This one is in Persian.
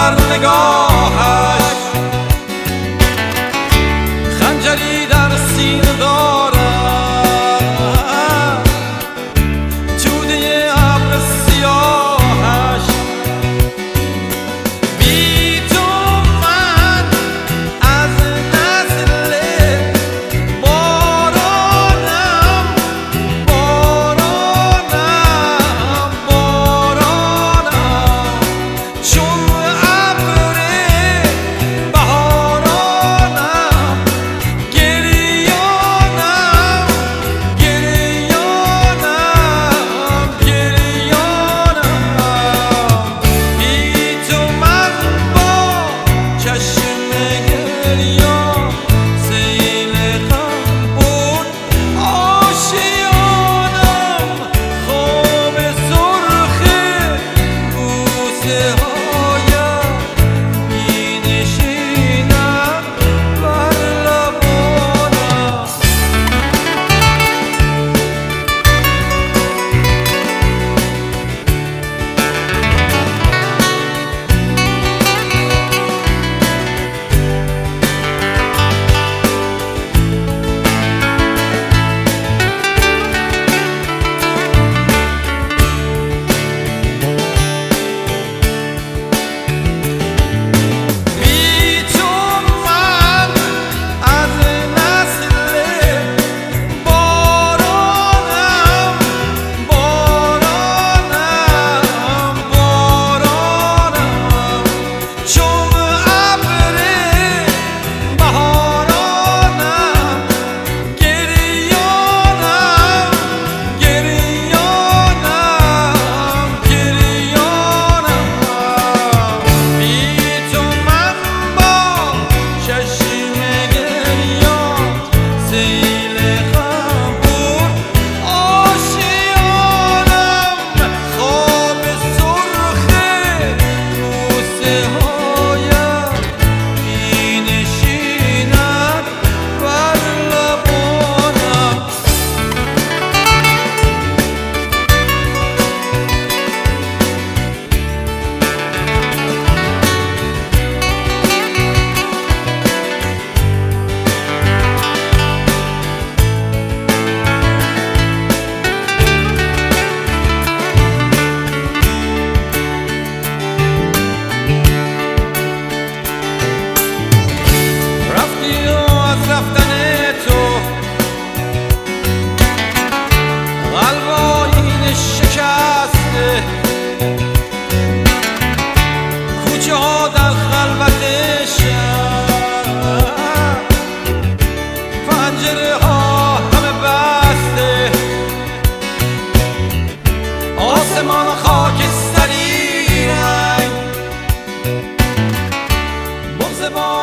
در نگاهش خنجری در سینه دارد توده ابر سیاهش بی تو من از نسل بارانم چون ابر بهارانم گریانم بی تو من با چشم گریان سیل غم برد آشیانم خواب سرخ بوسه هایم می نشیند بر لبانم بی تو من از نسل بارانم چون ابر بهارانم گریانم بی تو من با چشم گریان سیل غم برد آشیانم خواب سرخ بوسه هایم می نشیند بر لبانم رفتی و از رفتن تو قلب آیینه شکسته کوچه ها در خلوت شب پنجره ها همه بسته آسمان خاکستری رنگ بغض